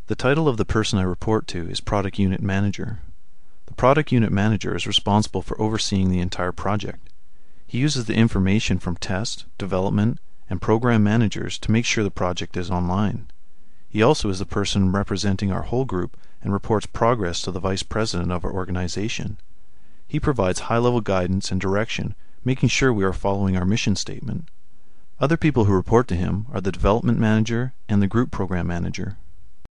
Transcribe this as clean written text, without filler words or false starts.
The title of the person I report to is Product Unit Manager. The Product Unit Manager is responsible for overseeing the entire project. He uses the information from test, development, and program managers to make sure the project is online. He also is the person representing our whole group and reports progress to the Vice President of our organization. He provides high-level guidance and direction, making sure we are following our mission statement. Other people who report to him are the Development Manager and the Group Program Manager.